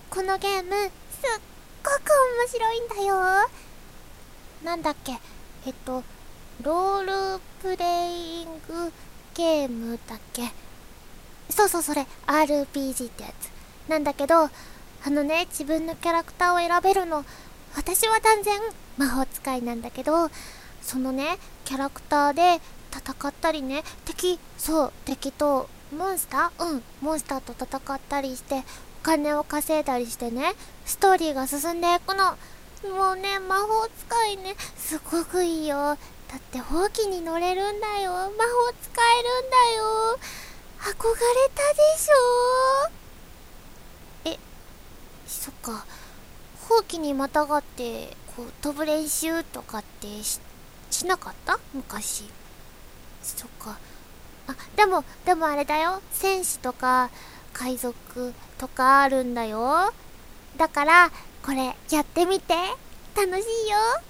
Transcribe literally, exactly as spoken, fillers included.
このゲームすっごく面白いんだよ。なんだっけ、えっとロールプレイングゲームだっけ。そうそう、それ アールピージー ってやつなんだけど、あのね、自分のキャラクターを選べるの。私は断然魔法使いなんだけど、そのねキャラクターで戦ったりね、敵そう敵とモンスターうんモンスターと戦ったりしてお金を稼いだりしてね、ストーリーが進んでいくの。もうね、魔法使いね、すごくいいよ。だってほうきに乗れるんだよ。魔法使えるんだよ。憧れたでしょ。え、そっか。ほうきにまたがってこう飛ぶ練習とかってししなかった昔。そっか。あ、でもでもあれだよ、戦士とか海賊とかあるんだよ。だからこれやってみて、楽しいよ。